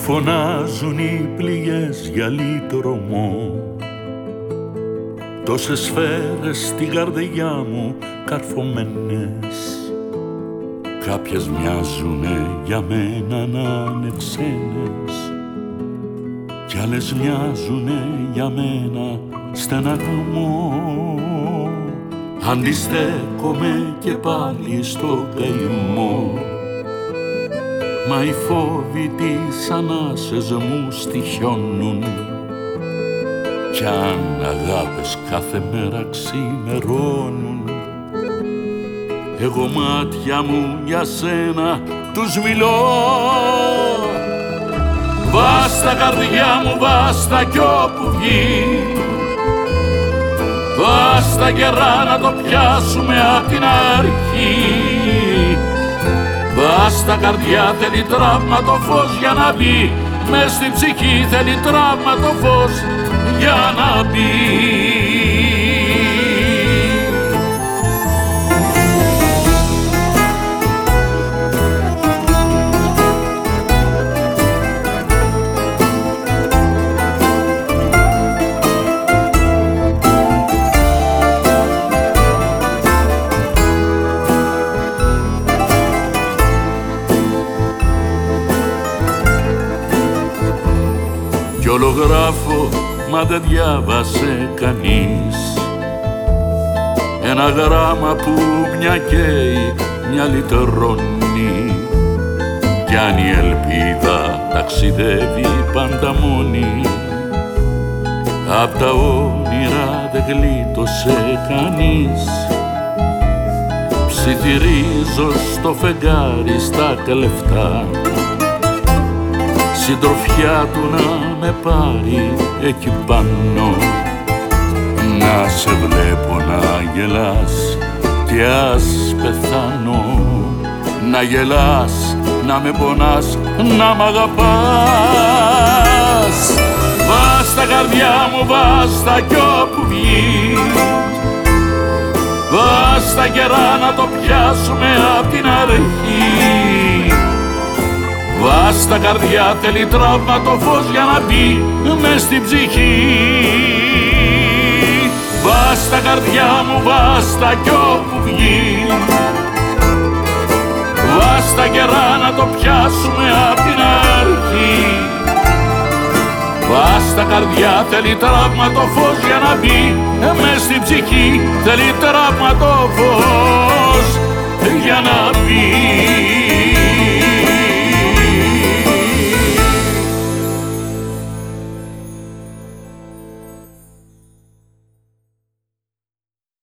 φωνάζουν οι πληγές για λύτρωμο. Τόσες σφαίρες στην καρδιά μου καρφωμένες, κάποιες μοιάζουνε για μένα να είναι ξένες κι άλλες μοιάζουνε για μένα στεναγμό. Αντιστέκομαι και πάλι στο καημό, μα οι φόβοι τις ανάσες μου στοιχιώνουν κι αν αγάπες κάθε μέρα ξημερώνουν, εγώ μάτια μου για σένα τους μιλώ. Βάστα καρδιά μου, βάστα κι όπου βγει, βάστα καιρά να το πιάσουμε απ' την αρχή. Βάστα καρδιά, θέλει τραύμα το φως για να μπει, μες στην ψυχή θέλει τραύμα το φως για να μπει. Κι ολογράφω, μα δεν διάβασε κανείς, ένα γράμμα που μια καίει, μια λιτερώνει. Κι αν η ελπίδα ταξιδεύει πάντα μόνη, απ' τα όνειρα δεν γλίτωσε κανείς. Ψιθυρίζω στο φεγγάρι στα κλεφτά, συντροφιά του να με πάρει εκεί πάνω. Να σε βλέπω να γελάς κι ας πεθάνω, να γελάς, να με πονάς, να μ' αγαπάς. Βάστα καρδιά μου, βάστα κι όπου βγει, βάστα καιρά να το πιάσουμε απ' την αρχή. Βάστα καρδιά, θέλει τραύμα το φως για να μπει μες στην ψυχή. Βάστα καρδιά μου, βάστα κι όπου βγει, βάστα καιρά να το πιάσουμε απ' την αρχή. Βάστα καρδιά, θέλει τραύμα το φως για να μπει μες στην ψυχή. Θέλει τραύμα το φως για να μπει.